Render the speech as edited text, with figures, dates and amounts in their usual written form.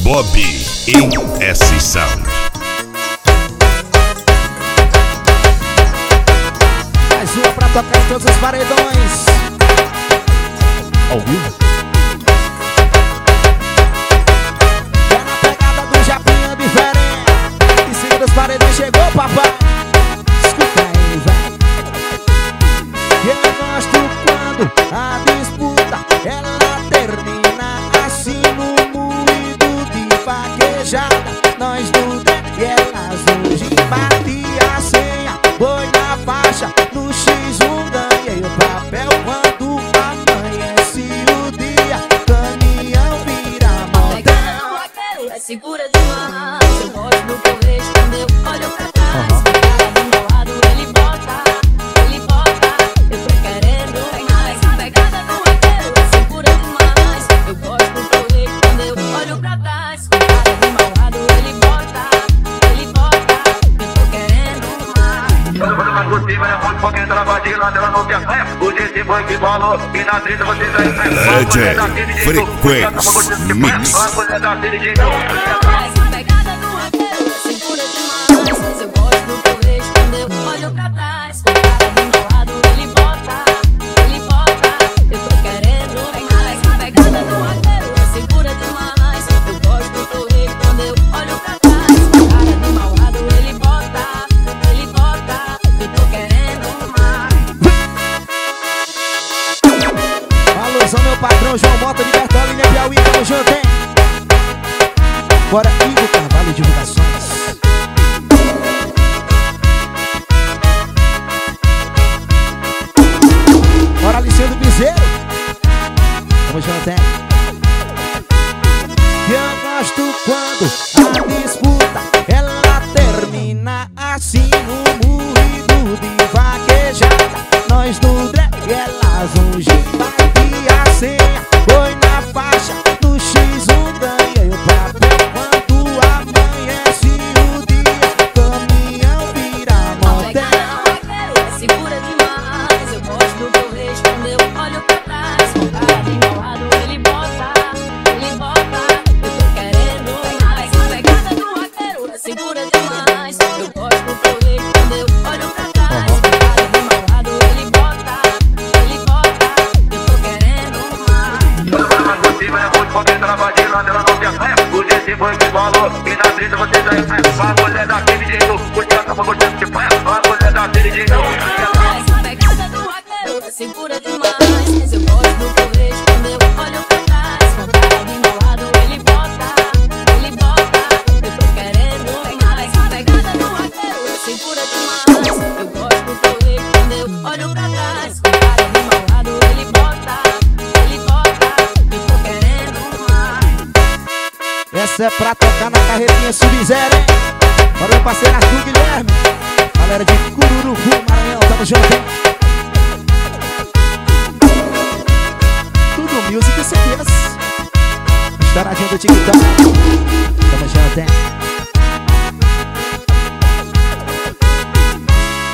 Bob em S Sound. Mais uma pra tocar em todos os paredões. Ao vivo. É na pegada do Japinha diferente. Em cima dos paredões chegou papai. Escuta aí, vai. Eu gosto quando a disputa ela termina assim no moído de vaquejada. Nós no deck e elas hoje bate a senha. Foi na faixa, no X1 ganhei o papel quando amanhece o dia. Caminhão vira montanha. É segura demais. Eu gosto do que eu vejo quando eu olho pra trás. Do meu lado ele bota. Eu tô querendo mais. A pegada do vaqueiro é segura demais. Eu gosto do que eu vejo quando eu olho pra trás. Do meu lado ele bota. Eu tô querendo mais. Quando você vai por cima, é muito pouquinho travadinho, lá dela não tem fé. O desse foi que falou, e na treta você vai em fé. DJ Frequency Mix. A mulher da trilha de A pegada do vaqueiro é segura demais. Mas eu gosto do que eu vejo quando eu olho pra trás. Do meu lado ele bota. Eu tô querendo mais. A pegada do vaqueiro é segura demais. Eu gosto do que eu vejo quando eu olho pra trás. Do meu lado ele bota. Eu tô querendo mais. Alusão meu patrão João Mota de Bertolina, Piauí, tamo junto, hein? Bora Igor Carvalho Divulgações. Bora Liceu Piseiro. Tamo junto, hein? Eu gosto quando a disputa ela termina assim no moído de vaquejada. Nós no drag, elas hoje bate a senha. Foi na faixa, no X1 ganhei o papel quando amanhece o dia. Caminhão vira montanha. É segura demais. Eu gosto do que eu vejo quando eu olho pra trás. Do meu lado ele bota. Eu tô querendo mais. A pegada do vaqueiro é segura demais. Eu gosto do que eu vejo quando eu olho pra trás. Do meu lado ele bota. Eu tô querendo mais. Quando você vai por cima, é muito pouquinho travadinho, lá dela não tem fé. O desse foi que falou, e na treta você vai em fé. A mulher daquele jeito, curte a cama, gostando de fé. A mulher daquele jeito. A pegada do vaqueiro é segura demais. Mas eu gosto do que eu vejo quando eu olho pra trás. Do meu lado ele bota. Eu tô querendo mais. A pegada do vaqueiro é segura demais. Eu gosto do que eu vejo quando eu olho pra trás. Do meu lado ele bota. Eu tô querendo mais. Essa é pra tocar na carretinha Sub-Zero, hein? Bora meu parceiro Arthur Guilherme. Galera de Cururucu, Maranhão, tamo junto, hein? Tudo music CDs. Estouradinho do TikTok.